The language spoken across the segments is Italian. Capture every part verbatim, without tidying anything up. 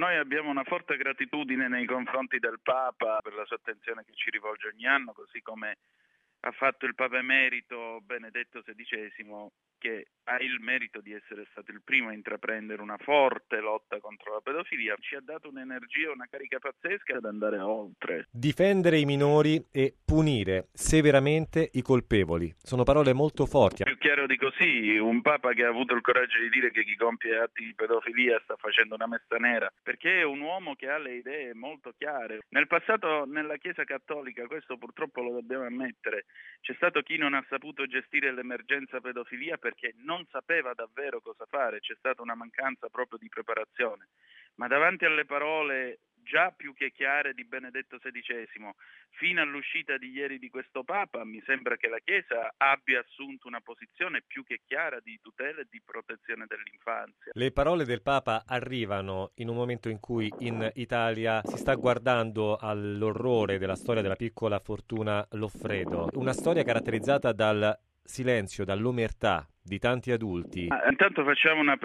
Noi abbiamo una forte gratitudine nei confronti del Papa per la sua attenzione che ci rivolge ogni anno, così come ha fatto il Papa Emerito Benedetto sedicesimo, che ha il merito di essere stato il primo a intraprendere una forte lotta contro la pedofilia. Ci ha dato un'energia, una carica pazzesca ad andare oltre. Difendere i minori e punire severamente i colpevoli. Sono parole molto forti. Più chiaro di così, un Papa che ha avuto il coraggio di dire che chi compie atti di pedofilia sta facendo una messa nera, perché è un uomo che ha le idee molto chiare. Nel passato, nella Chiesa Cattolica, questo purtroppo lo dobbiamo ammettere, c'è stato chi non ha saputo gestire l'emergenza pedofilia perché non sapeva davvero cosa fare, c'è stata una mancanza proprio di preparazione. Ma davanti alle parole già più che chiare di Benedetto sedicesimo, fino all'uscita di ieri di questo Papa, mi sembra che la Chiesa abbia assunto una posizione più che chiara di tutela e di protezione dell'infanzia. Le parole del Papa arrivano in un momento in cui in Italia si sta guardando all'orrore della storia della piccola Fortuna Loffredo, una storia caratterizzata dal silenzio, dall'omertà di tanti adulti. Ah, intanto facciamo una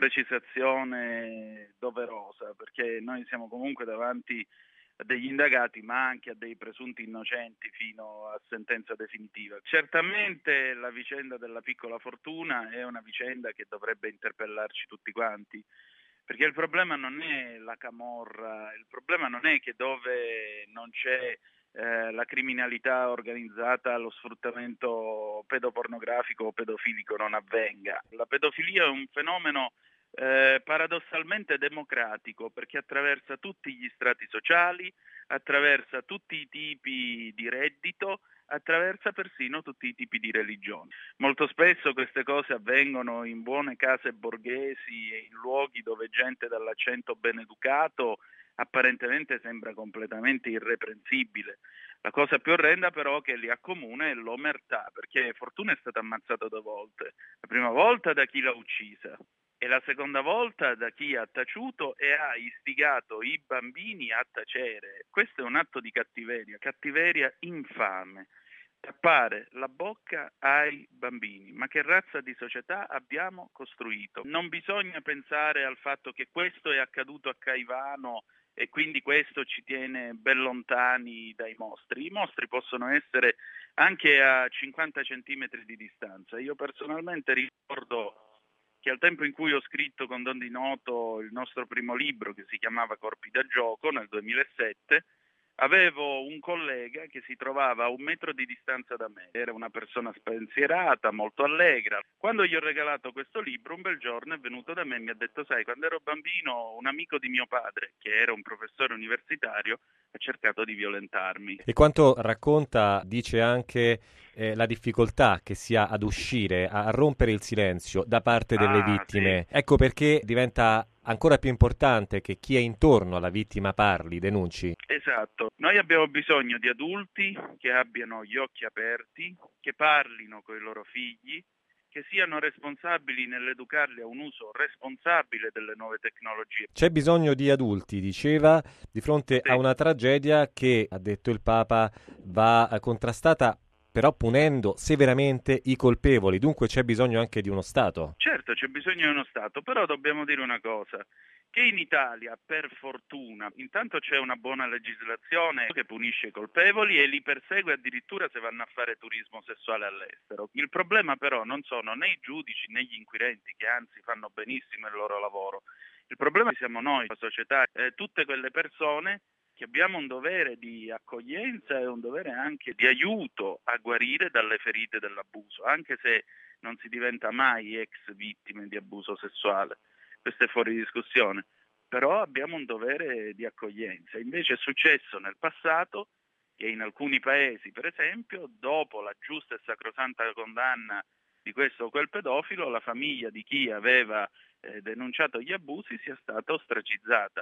precisazione doverosa, perché noi siamo comunque davanti a degli indagati, ma anche a dei presunti innocenti fino a sentenza definitiva. Certamente la vicenda della piccola Fortuna è una vicenda che dovrebbe interpellarci tutti quanti, perché il problema non è la camorra, il problema non è che dove non c'è Eh, la criminalità organizzata, lo sfruttamento pedopornografico o pedofilico non avvenga. La pedofilia è un fenomeno eh, paradossalmente democratico, perché attraversa tutti gli strati sociali, attraversa tutti i tipi di reddito, attraversa persino tutti i tipi di religioni. Molto spesso queste cose avvengono in buone case borghesi e in luoghi dove gente dall'accento ben educato apparentemente sembra completamente irreprensibile. La cosa più orrenda però che li accomuna è l'omertà, perché Fortuna è stata ammazzata due volte. La prima volta da chi l'ha uccisa e la seconda volta da chi ha taciuto e ha istigato i bambini a tacere. Questo è un atto di cattiveria, cattiveria infame. Tappare la bocca ai bambini. Ma che razza di società abbiamo costruito? Non bisogna pensare al fatto che questo è accaduto a Caivano e quindi questo ci tiene ben lontani dai mostri. I mostri possono essere anche a cinquanta centimetri di distanza. Io personalmente ricordo che al tempo in cui ho scritto con Don Di Noto il nostro primo libro, che si chiamava Corpi da gioco, nel duemilasette, avevo un collega che si trovava a un metro di distanza da me, era una persona spensierata, molto allegra. Quando gli ho regalato questo libro, un bel giorno è venuto da me e mi ha detto: sai, quando ero bambino un amico di mio padre, che era un professore universitario, ha cercato di violentarmi. E quanto racconta dice anche eh, la difficoltà che si ha ad uscire, a rompere il silenzio da parte delle Ah, vittime. sì. Ecco perché diventa ancora più importante che chi è intorno alla vittima parli, denunci. Esatto, noi abbiamo bisogno di adulti che abbiano gli occhi aperti, che parlino con i loro figli, che siano responsabili nell'educarli a un uso responsabile delle nuove tecnologie. C'è bisogno di adulti, diceva, di fronte Sì. a una tragedia che, ha detto il Papa, va contrastata però punendo severamente i colpevoli. Dunque c'è bisogno anche di uno Stato. Certo, c'è bisogno di uno Stato, però dobbiamo dire una cosa, che in Italia, per fortuna, intanto c'è una buona legislazione che punisce i colpevoli e li persegue addirittura se vanno a fare turismo sessuale all'estero. Il problema però non sono né i giudici né gli inquirenti, che anzi fanno benissimo il loro lavoro. Il problema siamo noi, la società, eh, tutte quelle persone che abbiamo un dovere di accoglienza e un dovere anche di aiuto a guarire dalle ferite dell'abuso, anche se non si diventa mai ex vittime di abuso sessuale. Questo è fuori discussione, però abbiamo un dovere di accoglienza. Invece è successo nel passato che in alcuni paesi, per esempio, dopo la giusta e sacrosanta condanna di questo o quel pedofilo, la famiglia di chi aveva eh, denunciato gli abusi sia stata ostracizzata.